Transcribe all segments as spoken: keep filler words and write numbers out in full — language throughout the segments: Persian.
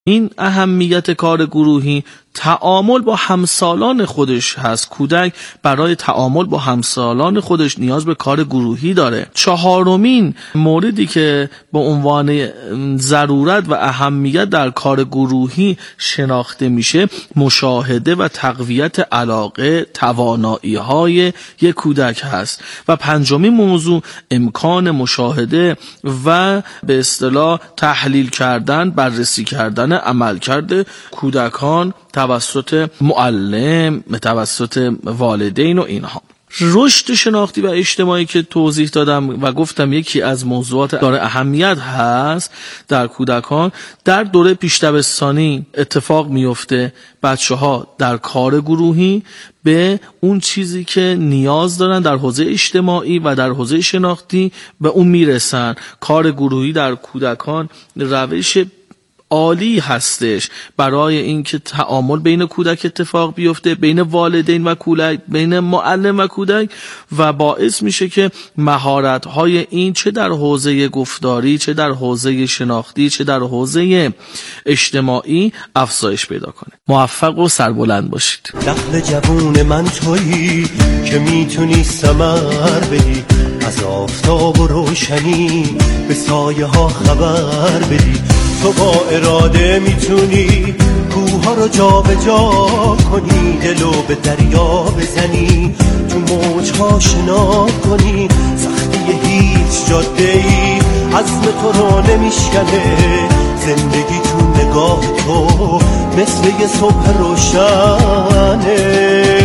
این اهمیت کار گروهی تعامل با همسالان خودش هست. کودک برای تعامل با همسالان خودش نیاز به کار گروهی داره. چهارمین موردی که به عنوان ضرورت و اهمیت در کار گروهی شناخته میشه مشاهده و تقویت علاقه توانایی های یک کودک هست. و پنجمین موضوع امکان مشاهده و به اصطلاح تحلیل کردن، بررسی کردن عملکرد کودکان توسط معلم، توسط والدین و اینها. رشد شناختی و اجتماعی که توضیح دادم و گفتم یکی از موضوعات داره اهمیت هست در کودکان، در دوره پیش دبستانی اتفاق میفته. بچه ها در کار گروهی به اون چیزی که نیاز دارن در حوزه اجتماعی و در حوزه شناختی به اون میرسن. کار گروهی در کودکان روش عالی هستش برای اینکه تعامل بین کودک اتفاق بیفته، بین والدین و کودک، بین معلم و کودک، و باعث میشه که مهارت‌های این چه در حوزه گفتاری، چه در حوزه شناختی، چه در حوزه اجتماعی افزایش پیدا کنه. موفق و سربلند باشید. دخل جوون من تویی که میتونی ثمر بدی، از آفتاب و روشنی به سایه ها خبر بدی. تو با اراده میتونی کوها رو جا به جا کنی، دلو به دریا بزنی، تو موجها شنا کنی. سختی هیچ جاده ای عزم تو رو نمیشکنه، زندگی تو نگاه تو مثل یه صبح روشنه.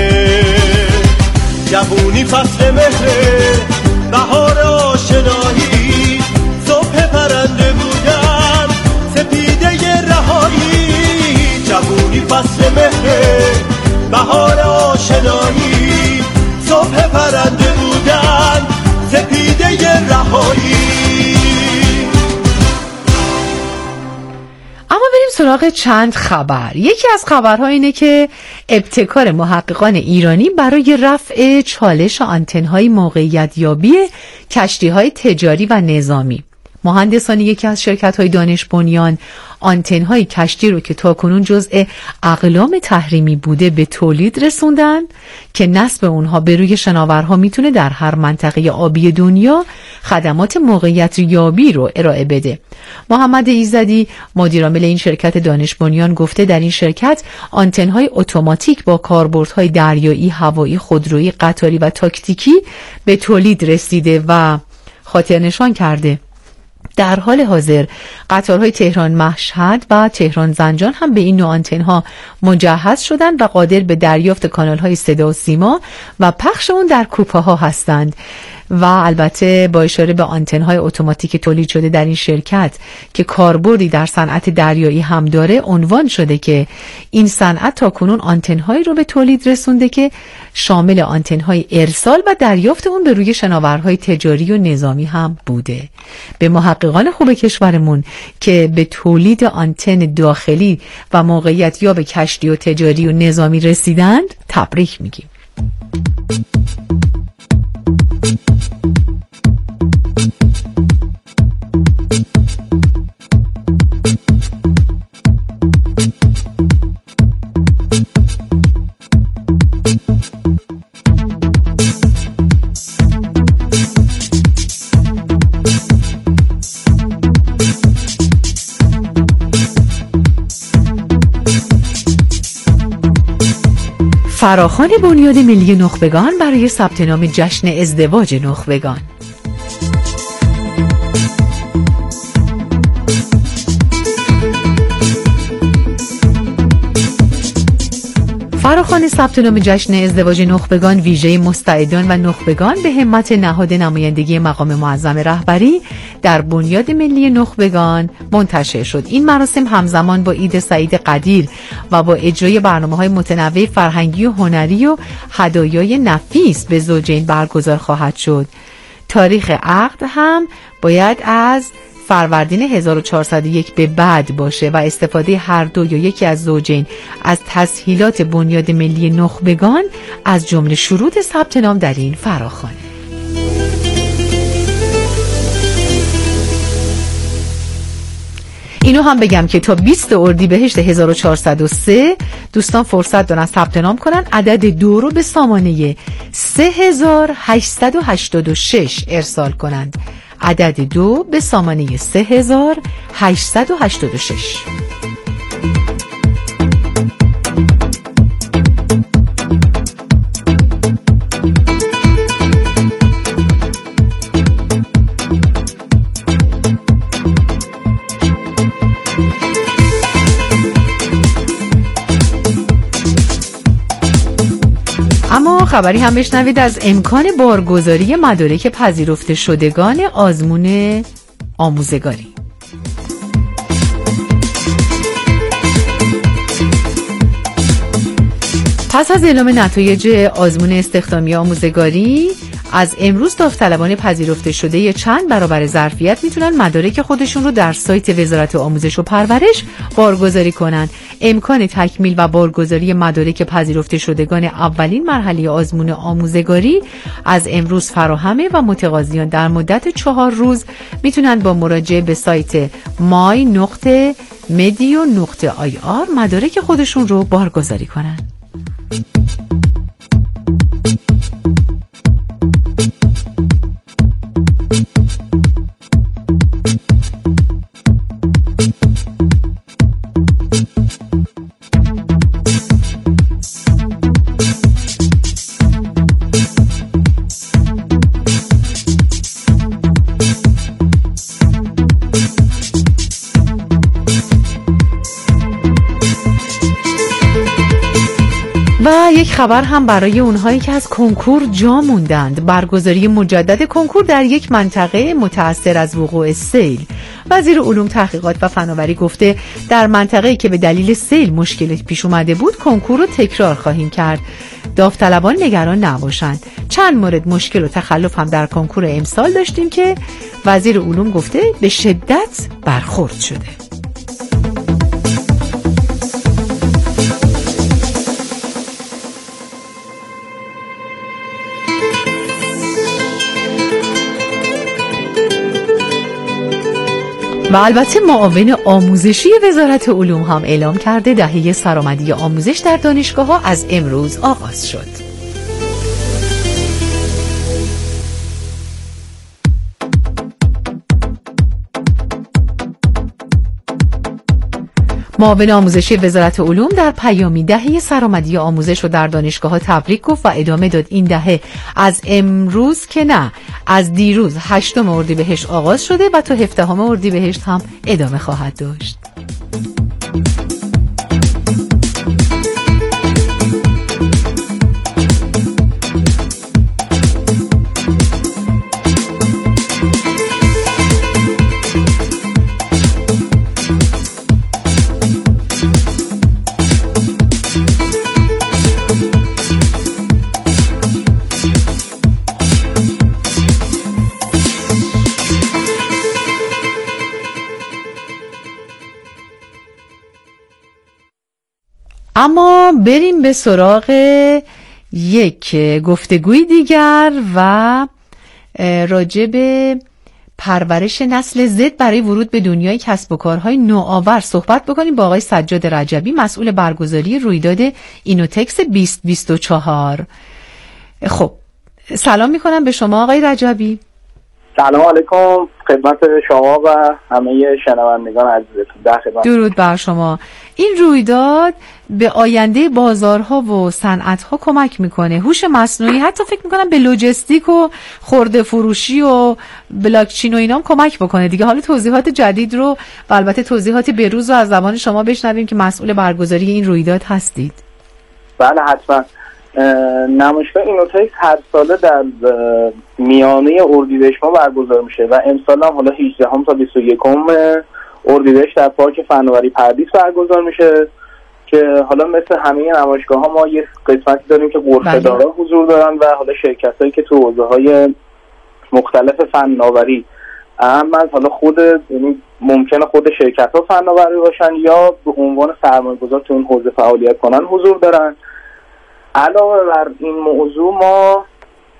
جوونی فصل مهره، بهار آشنایی، صبح پرنده بودن، سپیده ی رهایی. جوونی فصل مهره، بهار آشنایی، صبح پرنده بودن، سپیده ی رهایی. اما بریم سراغ چند خبر. یکی از خبرها اینه که ابتکار محققان ایرانی برای رفع چالش آنتن‌های موقعیت یابی کشتی‌های تجاری و نظامی. مهندسان یکی از شرکت‌های دانش بنیان آنتن‌های کشتی رو که تاکنون جزء اقلام تحریمی بوده به تولید رسوندن که نصب اونها به روی شناورها میتونه در هر منطقه آبی دنیا خدمات موقعیت یابی رو ارائه بده. محمد ایزدی مدیرعامل این شرکت دانش بنیان گفته در این شرکت آنتن‌های اتوماتیک با کاربردهای دریایی، هوایی، خودرویی، قطاری و تاکتیکی به تولید رسیده و خاطر نشان کرده در حال حاضر قطارهای تهران مشهد و تهران زنجان هم به این نوع آنتن‌ها مجهز شدند و قادر به دریافت کانال‌های صدا و سیما و پخش اون در کوپه‌ها هستند. و البته با اشاره به آنتن‌های اتوماتیک تولید شده در این شرکت که کاربردی در صنعت دریایی هم داره، عنوان شده که این صنعت تاکنون آنتن‌هایی رو به تولید رسونده که شامل آنتن‌های ارسال و دریافت اون به روی شناورهای تجاری و نظامی هم بوده. به محققان خوب کشورمون که به تولید آنتن داخلی و موقعیت یاب کشتی و تجاری و نظامی رسیدند تبریک میگیم. فراخوان بنیاد ملی نخبگان برای ثبت نام جشن ازدواج نخبگان. فراخوان ثبت نام جشن ازدواج نخبگان ویژه مستعدان و نخبگان به همت نهاد نمایندگی مقام معظم رهبری در بنیاد ملی نخبگان منتشر شد. این مراسم همزمان با عید سعید قدیر و با اجرای برنامه‌های متنوع فرهنگی و هنری و هدایای نفیس به زوجین برگزار خواهد شد. تاریخ عقد هم باید از فروردین هزار و چهارصد و یک به بعد باشه و استفاده هر دو یا یکی از زوجین از تسهیلات بنیاد ملی نخبگان از جمله شروط ثبت نام در این فراخوان. اینو هم بگم که تا بیست اردیبهشت هزار و چهارصد و سه دوستان فرصت دارن ثبت نام کنن، عدد دو رو به سامانه سه هزار و هشتصد و هشتاد و شش ارسال کنند. عدد دو به سامانه سه هزار و هشتصد و هشتاد و شش. اما خبری هم بشنوید از امکان بارگذاری مدارک پذیرفته شدگان آزمون آموزگاری. پس از اعلام نتایج آزمون استخدامی آموزگاری، از امروز داوطلبان پذیرفته شده چند برابر ظرفیت میتونن مدارک خودشون رو در سایت وزارت آموزش و پرورش بارگذاری کنن. امکان تکمیل و بارگذاری مدارک پذیرفته شدگان اولین مرحله آزمون آموزگاری از امروز فراهمه و متقاضیان در مدت چهار روز میتونن با مراجعه به سایت مای نقطه مدیو نقطه آی آر مدارک خودشون رو بارگذاری کنن. و یک خبر هم برای اونهایی که از کنکور جا موندند. برگزاری مجدد کنکور در یک منطقه متأثر از وقوع سیل. وزیر علوم، تحقیقات و فناوری گفته در منطقه‌ای که به دلیل سیل مشکلی پیش اومده بود کنکور رو تکرار خواهیم کرد. داوطلبان نگران نباشند. چند مورد مشکل و تخلف هم در کنکور امسال داشتیم که وزیر علوم گفته به شدت برخورد شده. و البته معاون آموزشی وزارت علوم هم اعلام کرده دهه سرآمدی آموزش در دانشگاه‌ها از امروز آغاز شد. معاون آموزشی وزارت علوم در پیامی دهه سرآمدی آموزش رو در دانشگاه‌ها تبریک گفت و ادامه داد این دهه از امروز که نه، از دیروز هشتم اردیبهشت آغاز شده و تا هفدهم اردیبهشت هم ادامه خواهد داشت. اما بریم به سراغ یک گفتگوی دیگر و راجع به پرورش نسل زد برای ورود به دنیای کسب و کارهای نوآور صحبت بکنیم با آقای سجاد رجبی، مسئول برگزاری رویداد اینوتکس بیست بیست و چهار. خب سلام میکنم به شما آقای رجبی. سلام علیکم خدمت شما و همه شنوندگان عزیزتون. در خدمت. درود بر شما. این رویداد به آینده بازارها و صنعت‌ها کمک میکنه. هوش مصنوعی حتی فکر میکنم به لوجستیک و خرده فروشی و بلاکچین و اینام کمک بکنه دیگه. حالا توضیحات جدید رو و البته توضیحات بروز رو از زبان شما بشنویم که مسئول برگزاری این رویداد هستید. بله حتما. نمایشگاه اینوتکس هر ساله در میانه اردیبهشت ما برگزار میشه و امسال هم حالا هجدهم تا بیست و یکم اردیبهشت در پارک فناوری پردیس برگزار میشه که حالا مثل همه نمایشگاه ها ما یه قسمتی داریم که غرفه‌دارا حضور دارن و حالا شرکتایی که تو حوزه‌های مختلف فناوری اما حالا خود یعنی ممکنه خود شرکت‌ها فناوری باشن یا به عنوان سرمایه‌گذار تو این حوزه فعالیت کنن حضور دارن. علاوه بر این موضوع ما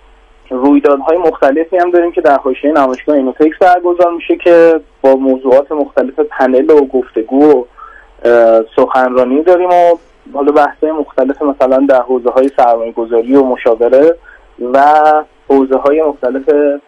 رویدادهای مختلفی هم داریم که در حاشیه نمایشگاه اینوتکس برگزار میشه که با موضوعات مختلف پنل و گفتگو و سخنرانی داریم و حالا بحث‌های مختلف مثلا در حوزه‌های سرمایه‌گذاری و مشاوره و حوزه‌های مختلف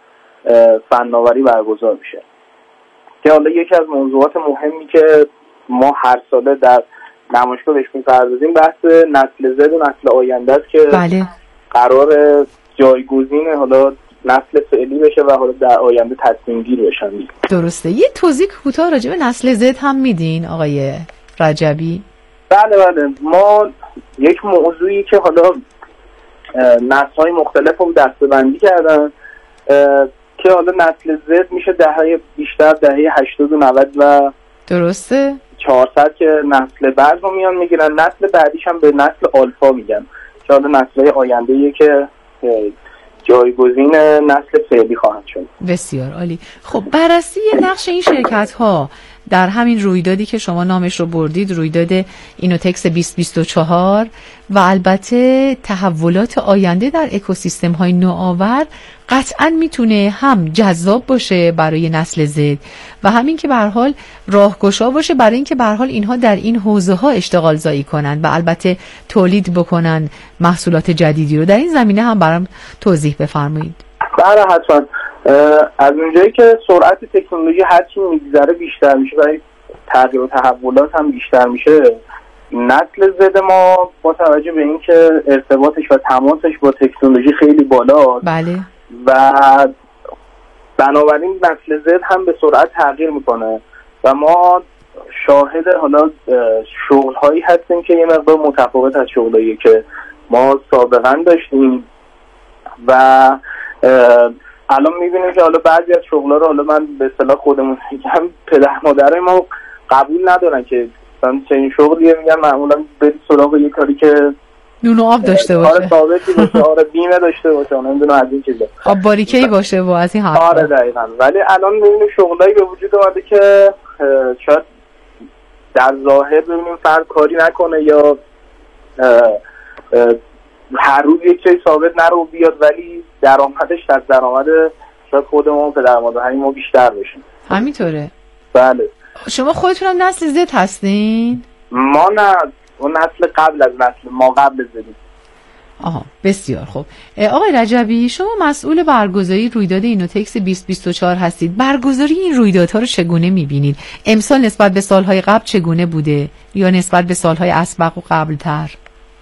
فناوری برگزار میشه که حالا یکی از موضوعات مهمی که ما هر ساله در نمایشگاه بهش می‌پردازیم بحث نسل زد و نسل آینده است که بله. قرار جایگزین حالا نسل فعلی بشه و حالا در آینده تصمیم گیر بشن. درسته. یه توضیح کوتاه راجع به نسل زد هم میدین آقای رجبی؟ بله بله، ما یک موضوعی که حالا نسل‌های مختلف رو دسته‌بندی کردن که حالا نسل زد میشه دهه بیشتر دهه هشتاد و نود و درسته چهارصد که نسل بعد رو میان میگیرن، نسل بعدیش هم به نسل آلفا میگن که حالا نسل‌های آینده‌ایه که جایگزین نسل فعلی خواهند شد. بسیار عالی. خب بررسی نقش این شرکت‌ها در همین رویدادی که شما نامش رو بردید، رویداد اینوتکس بیست بیست و چهار و البته تحولات آینده در اکوسیستم‌های نوآور قطعاً میتونه هم جذاب باشه برای نسل زد و همین که به هر حال راهگشا باشه برای اینکه به هر حال اینها در این حوزه‌ها اشتغال زایی کنن و البته تولید بکنن محصولات جدیدی رو. در این زمینه هم برام توضیح بفرمایید. بله حتما. از اونجایی که سرعت تکنولوژی هرچی میگذره بیشتر میشه و تغییر و تحولات هم بیشتر میشه، نسل زد ما با توجه به اینکه ارتباطش و تماسش با تکنولوژی خیلی بالاست بله و بنابراین نسل زد هم به سرعت تغییر میکنه و ما شاهد حالا شغل هایی هستیم که یه مقدار متفاوت از شغلایی که ما سابقا داشتیم و الان میبینیم که حالا بعضی از شغل‌ها رو حالا من به اصطلاح خودمون میگم پدر مادرای ما قبول ندارن که مثلا چنین شغلیه، میگن معمولا برید سراغ یه کاری که نون و آب داشته باشه، آره ثابتی باشه، آره بیمه داشته باشه، نمیدونم از این چیزا، آب باریکه‌ای باشه و از این حرفا. آره دقیقاً. ولی الان میبینیم شغلایی به وجود اومده که شاید در ظاهر ببینیم فرد کاری نکنه یا هر روز یک چیز ثابت نرو بیاد ولی درآمدش از درآمد شاید خودمون پدر مادر ما بیشتر بشیم. همینطوره. بله. شما خودتون هم نسل زد هستین؟ ما نه، اون نسل قبل از نسل ما قبل زدیم. آها بسیار خوب. آقای رجبی شما مسئول برگزاری رویداد اینوتکس بیست بیست و چهار هستید. برگزاری این رویدادها رو چگونه می‌بینید؟ امسال نسبت به سالهای قبل چگونه بوده یا نسبت به سالهای اسبق و قبل‌تر؟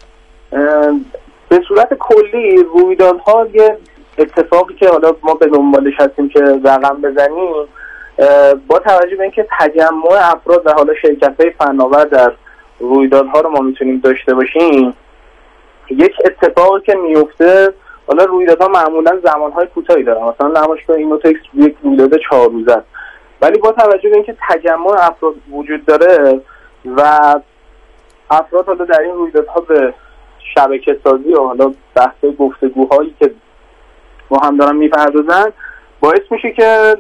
به صورت کلی رویدادها یه اتفاقی که حالا ما به دنبالش هستیم که رقم بزنیم، با توجه به اینکه تجمع افراد و حالا شرکت‌های فناور در رویدادها رو ما میتونیم داشته باشیم، یک اتفاقی که میفته، حالا رویدادها معمولا زمانهای کوتاهی دارن، مثلا نمایشگاه اینوتکس یک رویداد چهار روزه است، ولی با توجه به اینکه تجمع افراد وجود داره و افراد حالا در این رویدادها به شبکه سازی و حالا بحث گفتگوهایی که با هم دارن میپردازن، باعث میشه که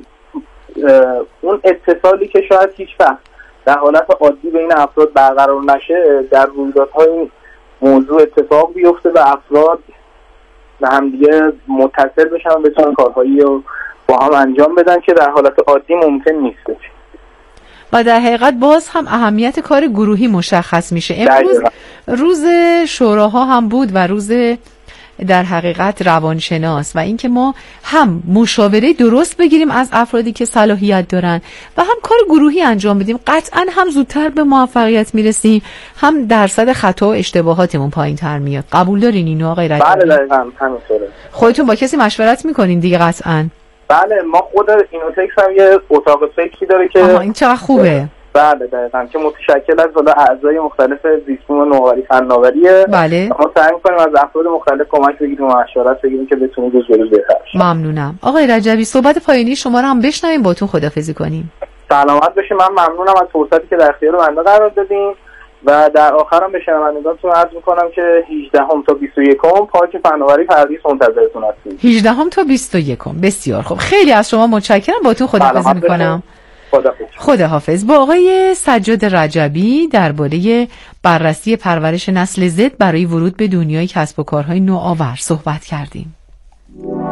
اون اتصالی که شاید هیچ وقت در حالت عادی بین افراد برقرار نشه در رویدادهای موضوع اتفاق بیفته و افراد به هم دیگه متصل بشن و بتونن کارهایی رو با هم انجام بدن که در حالت عادی ممکن نیست. و در حقیقت باز هم اهمیت کار گروهی مشخص میشه. امروز روز شوراها هم بود و روز در حقیقت روانشناس و اینکه ما هم مشاوره درست بگیریم از افرادی که صلاحیت دارن و هم کار گروهی انجام بدیم، قطعا هم زودتر به موفقیت میرسیم، هم درصد خطا و اشتباهاتمون پایین‌تر میاد. قبول دارین اینو آقای رجبی؟ بله دقیقاً همینطوره. خودتون با کسی مشورت میکنین دیگه قطعاً؟ بله، ما خود اینوتکس هم یه اتاق فکری داره که آها این چقدر خوبه. بله دقیقاً، که متشکل از حالا اعضای مختلف زیستبوم و نوآوری فناوریه. بله. ما سعی می‌کنیم از افراد مختلف کمک بگیریم و مشورت بگیریم که بتونیم روز به روز بهتر شیم. ممنونم. آقای رجبی صحبت پایانی شما رو هم بشنویم، باتون خداحافظی کنیم. سلامت باشید. من ممنونم از فرصتی که در اختیار بنده قرار دادین و در آخرم به شنوندگانتون عرض می‌کنم که هجدهم تا بیست و یکم پارک فناوری پردیس منتظرتون هستیم. هجدهم تا بیست و یکم. بسیار خوب. خیلی از شما متشکرم. باتون خداحافظی می‌کنم. خداحافظ. خداحافظ. با آقای سجاد رجبی درباره بررسی پرورش نسل زد برای ورود به دنیای کسب و کارهای نوآور صحبت کردیم.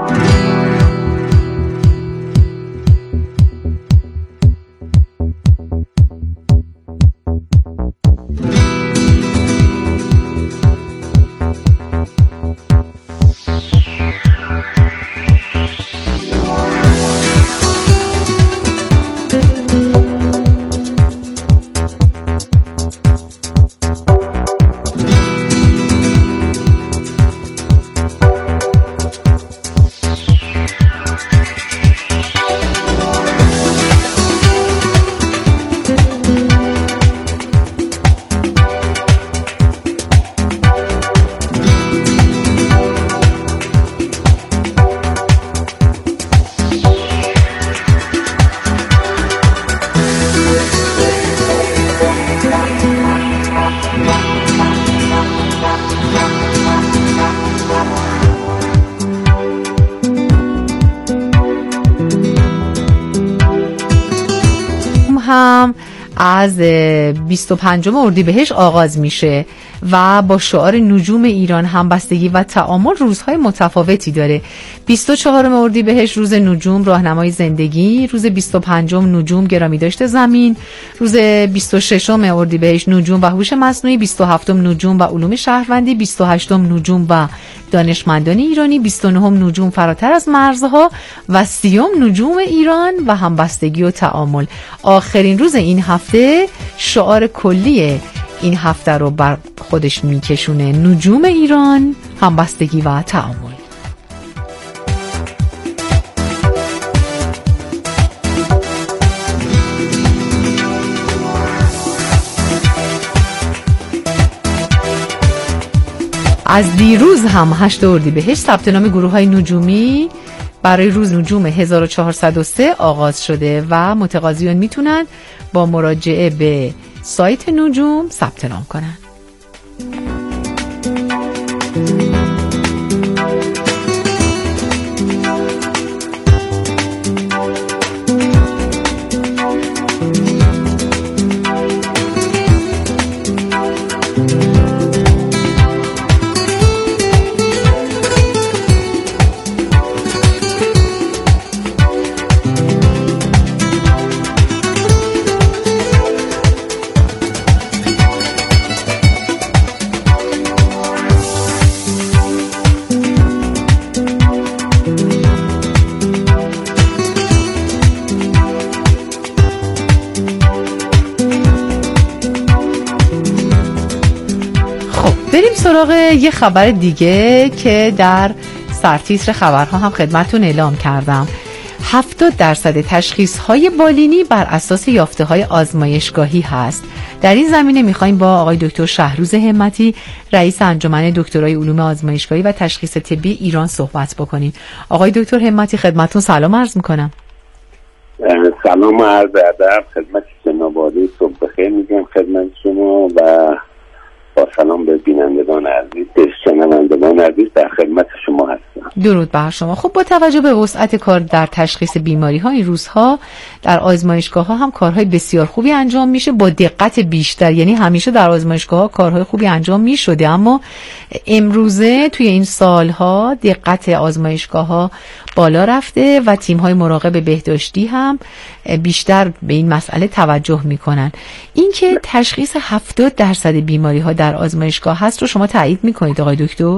هم از بیست و پنجم اردیبهشت آغاز میشه و با شعار نجوم ایران همبستگی و تعامل روزهای متفاوتی داره. بیست و چهارم اردیبهشت روز نجوم راهنمای زندگی، روز بیست و پنجم نجوم گرامی داشته زمین، روز بیست و ششم اردیبهشت نجوم و هوش مصنوعی، بیست و هفتم نجوم و علوم شهروندی، بیست و هشتم نجوم و دانشمندان ایرانی، بیست و نهم نجوم فراتر از مرزها و سیوم نجوم ایران و همبستگی و تعامل. آخرین روز این هفته شعار کلی این هفته رو بر خودش میکشونه: نجوم ایران، همبستگی و تعامل. از دیروز هم هشت اردیبهشت ثبت نام گروه‌های نجومی برای روز نجوم هزار و چهارصد و سه آغاز شده و متقاضیان میتونن با مراجعه به سایت نجوم ثبت نام کنن. سراغ یه خبر دیگه که در سرتیتر خبرها هم خدمتون اعلام کردم. هفتاد درصد تشخیص‌های بالینی بر اساس یافته‌های آزمایشگاهی هست. در این زمینه می‌خوایم با آقای دکتر شهروز همتی، رئیس انجمن دکترای علوم آزمایشگاهی و تشخیص طبی ایران صحبت بکنیم. آقای دکتر همتی خدمتتون سلام عرض می‌کنم. سلام و عرض ادب خدمت جناب عالی، صبح بخیر میگم خدمت شما و با سلام به بینندگان عزیز، شنوندگان عزیز، در خدمت شما هستم. درود بر شما. خب با توجه به وسعت کار در تشخیص بیماری ها این روزها در آزمایشگاه ها هم کارهای بسیار خوبی انجام میشه با دقت بیشتر. یعنی همیشه در آزمایشگاه ها کارهای خوبی انجام میشده، اما امروزه توی این سالها دقت آزمایشگاه ها بالا رفته و تیم های مراقب بهداشتی هم بیشتر به این مسئله توجه میکنن. اینکه تشخیص هفتاد درصد بیماری ها در آزمایشگاه هست رو شما تایید میکنید آقای دکتر؟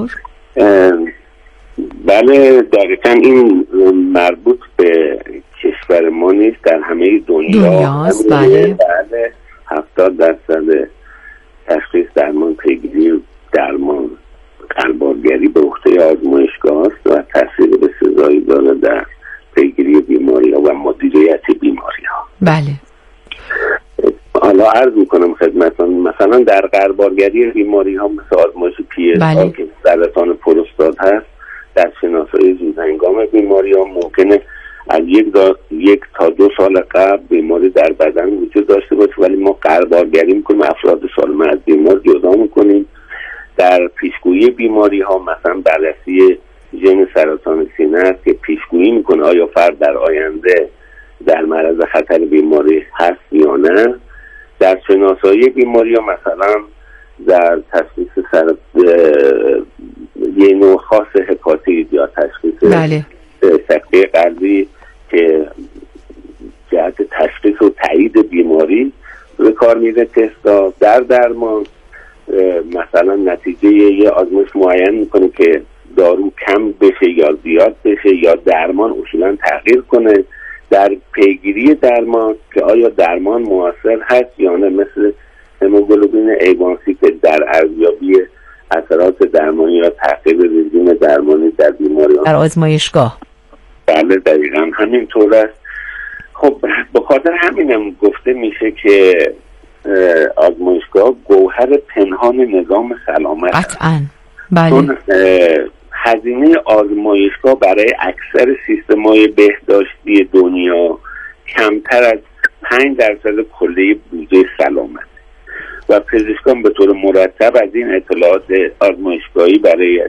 بله دقیقاً این مربوط به کشور ما نیست، در همه دنیا دنیاست. بله بله هفتاد درصد تشخیص درمان پیگیری درمان قلب‌آگری به عهده آزمایشگاه است و تاثیر بسزایی داره در پیگیری بیماری ها و مدیریت بیماری ها. بله حالا عرض میکنم خدمتتون، مثلا در قلب‌آگری بیماری ها مثل آزمایش پی اس آر که سرطان پروستات هست، در شناسایی زودهنگام بیماری ها ممکنه از یک, دا... یک تا دو سال قبل بیماری در بدن وجود داشته باشه، ولی ما قلب‌آگری میکنیم، افراد سالم از بیمار جدا میکنیم. در پیشگویی بیماری ها مثلا بررسی ژن سرطان سینه است که پیشگویی میکنه آیا فرد در آینده در معرض خطر بیماری هست یا نه. در شناسایی بیماری ها مثلا در تشخیص سر یه نوع خاص هپاتیت یا تشخیص بله. سکته قلبی که جهت تشخیص و تایید بیماری به کار میره. تستا در درمان مثلا نتیجه یه آزمایش معین میکنه که دارو کم بشه یا زیاد بشه یا درمان اصولا تغییر کنه. در پیگیری درمان که آیا درمان مؤثر هست یا نه، مثل هموگلوبین ای وان سی که در ارزیابی اثرات درمانی یا تغییر رژیم درمانی در بیماریان در آزمایشگاه. بله دقیقا همینطور است. خب به خاطر همینم گفته میشه که آزمایشگاه گوهر پنهان نظام سلامت است. قطعاً بله. چون هزینه آزمایشگاه برای اکثر سیستم‌های بهداشتی دنیا کمتر از پنج درصد کلیه بودجه سلامت و پزشکان به طور مرتب از این اطلاعات آزمایشگاهی برای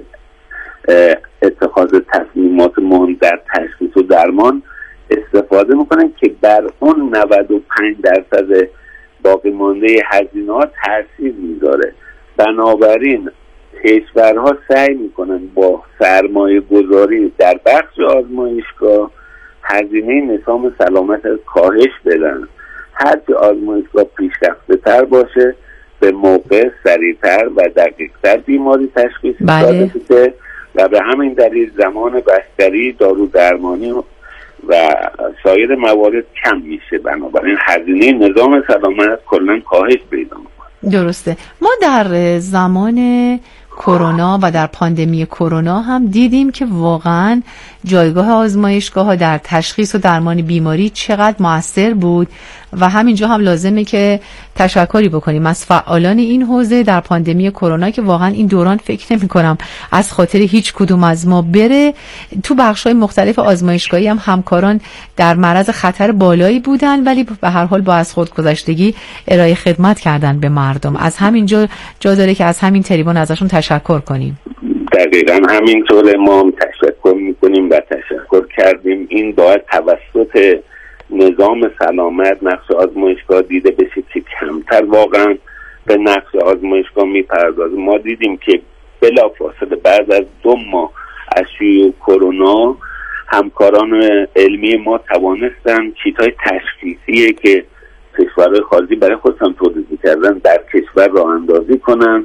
اتخاذ تصمیمات مهم در تشخیص و درمان استفاده میکنن که بر اون نود و پنج درصد باقی مانده هزینه‌ها تاثیر میذاره. بنابراین کشورها سعی میکنن با سرمایه گذاری در بخش آزمایشگاه هزینه نظام سلامت از کاهش بدن. هرچه آزمایشگاه پیشرفته تر باشه به موقع سریعتر و دقیقتر بیماری تشخیص داده بشه و به همین دلیل زمان بستری، دارو درمانی و سایر موارد کم میشه. بنابراین هزینه نظام سلامت کلا کاهش پیدا میکنه. درسته. ما در زمان کرونا و در پاندمی کرونا هم دیدیم که واقعا جایگاه آزمایشگاه ها در تشخیص و درمان بیماری چقدر مؤثر بود و همینجا هم لازمه که تشکری بکنیم از فعالان این حوزه در پاندمی کرونا که واقعا این دوران فکر نمی کنم از خاطر هیچ کدوم از ما بره. تو بخش‌های مختلف آزمایشگاهی هم همکاران در معرض خطر بالایی بودن ولی به هر حال با از خودگذشتگی ارائه خدمت کردن به مردم. از همینجا جا داره که از همین تریبون ازشون تشکر کنیم. دقیقاً همینطور ما هم تشکر میکنیم و تشکر کردیم. این باید توسط نظام سلامت نقش آزمایشگاه دیده بشه که کمتر واقعا به نقش آزمایشگاه میپردازه. ما دیدیم که بلافاصله بعد از دو ماه از شیوع کرونا همکاران علمی ما توانستن کیت‌های تشخیصی که کشورهای خارجی برای خودشون تولید می‌کردن در کشور راه اندازی کنن.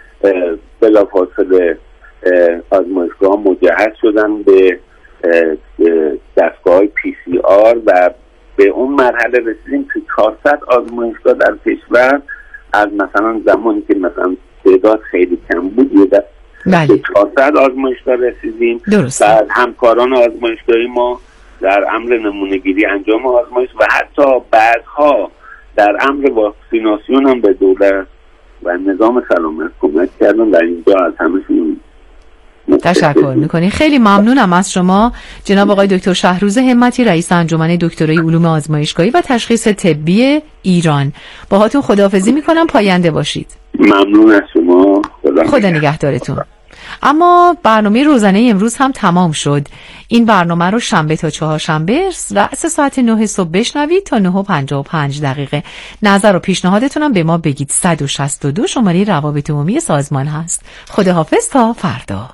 بلافاصله آزمایشگاه مجهز شدن به دستگاه پی سی آر و به اون مرحله رسیدیم که چهارصد آزمایشگاه در کشور از مثلا زمانی که مثلا تعداد خیلی کم بود یه دست به چهارصد آزمایشگاه رسیدیم. و همکاران آزمایشگاهی ما در امر نمونه‌گیری انجام آزمایش و حتی بعدها در امر واکسیناسیون هم به دولت و نظام سلامت کمک کردن. در اینجا از همشون تشکر میکنی. خیلی ممنونم از شما جناب آقای دکتر شهروز همتی، رئیس انجمن دکترای علوم آزمایشگاهی و تشخیص طبی ایران. باهاتون خداحافظی میکنم، پاینده باشید. ممنون از شما. خدا, خدا نگهدارتون. اما برنامه روزانه امروز هم تمام شد. این برنامه رو شنبه تا چهارشنبه رأس ساعت نه صبح بشنوید تا نه و پنجاه و پنج دقیقه. نظر و پیشنهادتونم به ما بگید. صد و شصت و دو شماره روابط عمومی سازمان هست. خداحافظ تا فردا.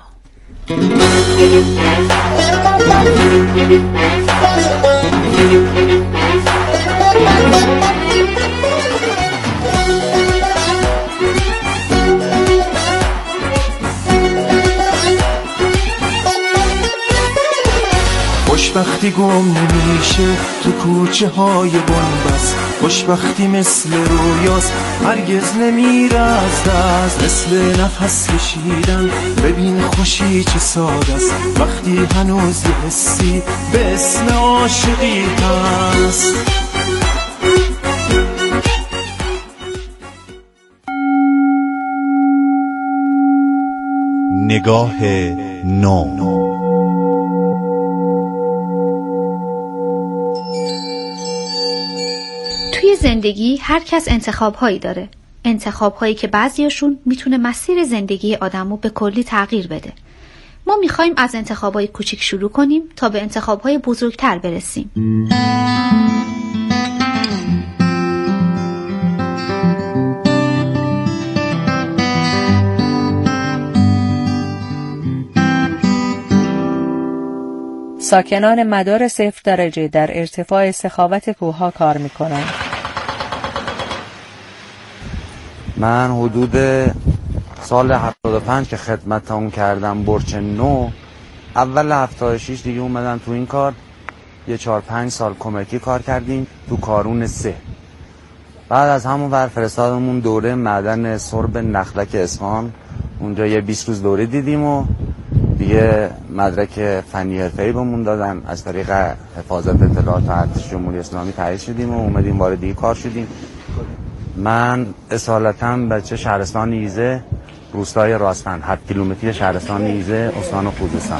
خوشبختی گم نمیشه تو کوچه های بنبست، خوشبختی مثل رویاست هرگز نمیره از دست، مثل نفس کشیدن ببین خوشی چه ساده است وقتی هنوز یه حسی به اسم عاشقی هست. نگاه نو. توی زندگی هر کس انتخاب‌هایی داره. انتخاب‌هایی که بعضیاشون میتونه مسیر زندگی آدمو به کلی تغییر بده. ما میخوایم از انتخاب‌های کوچیک شروع کنیم تا به انتخاب‌های بزرگتر برسیم. ساکنان مدار صفر درجه در ارتفاع سخاوت کوهها کار میکنند. من حدود سال هفتاد و پنج که خدمت اون کردم برج نو، اول هفتاد و شش دیگه اومدم تو این کار. یه چهار پنج سال کمکی کار کردیم تو کارون سه. بعد از همون ور فرستادمون دوره معدن سرب نخلک اصفهان، اونجا یه بیست روز دوره دیدیم و دیگه مدرک فنی حرفه‌ای بهمون دادن. از طریق حفاظت اطلاعات و ارتش جمهوری اسلامی تایید شدیم و اومدیم وارد دیگه کار شدیم. من اصالتا بچه شهرستان ایزه، روستای راستن، هفت کیلومتری شهرستان ایزه، استان خوزستان.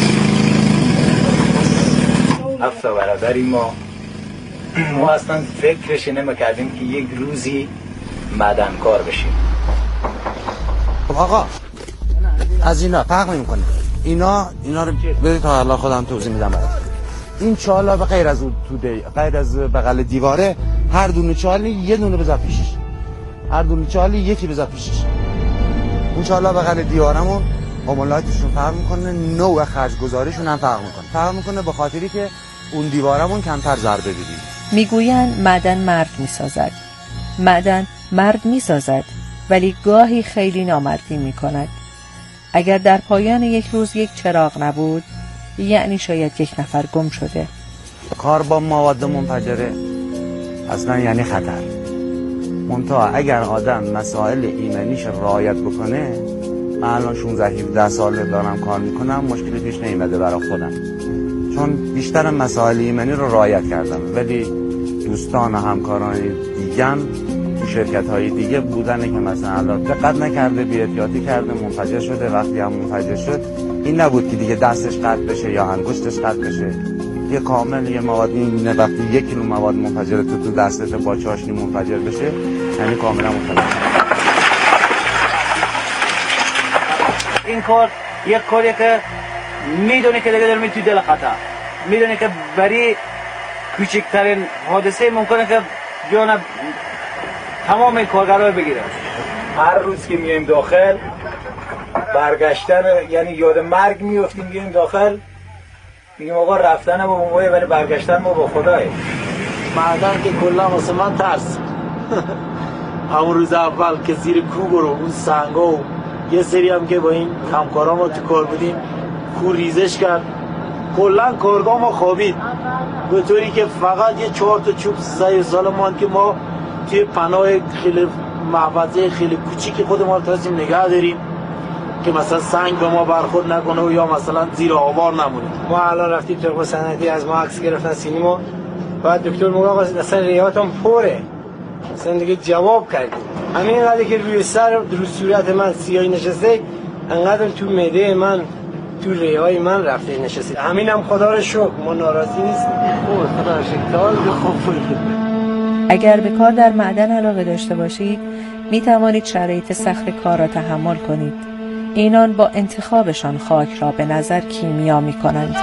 هفت برادری ما ما اصلا فکرش نمی‌کردیم که یک روزی معدنکار بشیم. خب آقا از اینا فرق نمی‌کنه. اینا اینا رو بده تا الله خودم توضیح میدم برات. این چالا به غیر از اون تو دی... غیر از بغل دیواره، هر دونه چالی یه دونه بذار پیشش. هر دونه چالی یکی بذار پیشش. اون چالا بغل دیوارمون عملاتشون فرق میکنه، نوع خرج گذاریشون هم فرق میکنه. فرق میکنه به خاطری که اون دیوارمون کمتر ضربه ببینه. میگویند معدن مرد میسازد. معدن مرد میسازد ولی گاهی خیلی نامردی میکند. اگر در پایان یک روز یک چراغ نبود، یعنی شاید یک نفر گم شده. کار با مواد منفجره اصلا یعنی خطر. منتها اگر آدم مسائل ایمنیش رعایت بکنه، من الان شانزده هفده ساله دارم کار میکنم، مشکلی پیش نیومده برای خودم، چون بیشتر مسائل ایمنی رو رعایت کردم. ولی دوستان و همکاران دیگم تو شرکت های دیگه بودن که مثلا الان دقت نکرده، بی احتیاطی کرده، منفجر شده. وقتی هم منفجر شد این نبود که دیگه دستش قطع بشه یا انگشتش قطع بشه، یه کامل یه مواد این وقتی یک کیلو مواد منفجر تو تو دستت با چاشنی منفجر بشه، یعنی کاملا منفجر. این کار یک کاری که میدونه که دیگه داره توی دل خطر، میدونه که برای کوچکترین حادثه ممکنه که جان تمام این کارگرها بگیره. هر روز که میایم داخل برگشتن یعنی یاد مرگ میافتیم، میایم داخل میگیم آقا رفتن ما با مایه ولی برگشتن ما با خدایه. معدن که کلا واسه من ترس. همون روز اول که زیر کوه برو اون سنگا و یه سری هم که با این همکارا ما تو کار بودیم کوه ریزش کرد، کلا کارگاه ما خوابید، به طوری که فقط یه چهار تا چوب سه سال مان که ما توی پناه خیلی محفظه خیلی کوچیکی خود ما رو تونستیم نگه داریم که مثلا سنگ به ما برخورد نکنه و یا مثلا زیر آوار نمونه. ما الان رفتیم طب صنعتی، از ما عکس گرفتن سینما، بعد دکتر میگه آقا اصلا ریهاتون پره، اصلا دیگه جواب کردیم. همین قدری که روی سر رو صورت من سیاهی نشسته، انقدر تو معده من تو ریه‌های من رفته نشسته. همینم خدا رو شکر ما ناراضی نیستیم. خدا رو شکر. خوب. اگر به کار در معدن علاقه داشته باشید، می توانید شرایط سخت کار را تحمل کنید. اینان با انتخابشان خاک را به نظر کیمیا می کنند.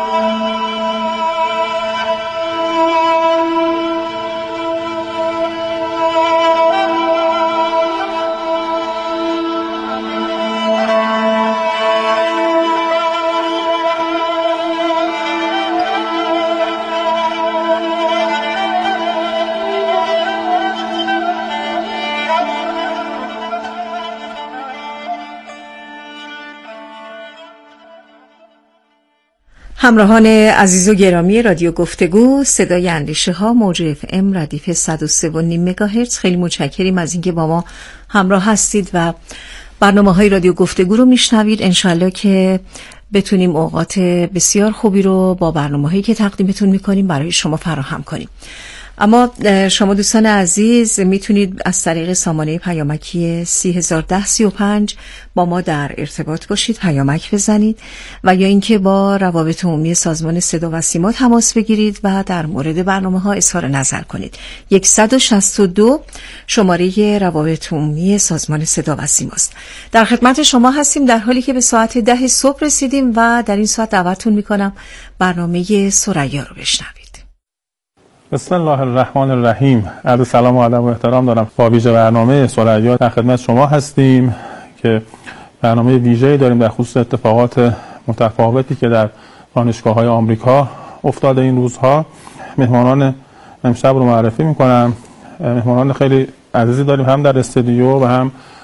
همراهان عزیز و گرامی رادیو گفتگو، صدای اندیشه ها، موج اف ام ردیف صد و سه و نیم مگاهرتز، خیلی متشکریم از اینکه با ما همراه هستید و برنامه های رادیو گفتگو رو میشنوید. انشالله که بتونیم اوقات بسیار خوبی رو با برنامه هایی که تقدیمتون میکنیم برای شما فراهم کنیم. اما شما دوستان عزیز میتونید از طریق سامانه پیامکی سی هزار و ده سی و پنج با ما در ارتباط باشید، پیامک بزنید و یا اینکه با روابط عمومی سازمان صدا و سیما تماس بگیرید و در مورد برنامه ها اظهار نظر کنید. صد و شصت و دو شماره روابط عمومی سازمان صدا و سیما است. در خدمت شما هستیم در حالی که به ساعت ده صبح رسیدیم و در این ساعت دعوتتون میکنم برنامه ثریا رو بشنوید. بسم الله الرحمن الرحیم. عرض سلام و ادب و احترام دارم. با ویژه برنامه ثریا در خدمت شما هستیم که برنامه ویژه‌ای داریم در خصوص اتفاقات متفاوتی که در دانشگاه‌های آمریکا افتاده این روزها. مهمانان امشب رو معرفی میکنم. مهمانان خیلی عزیزی داریم هم در استودیو و هم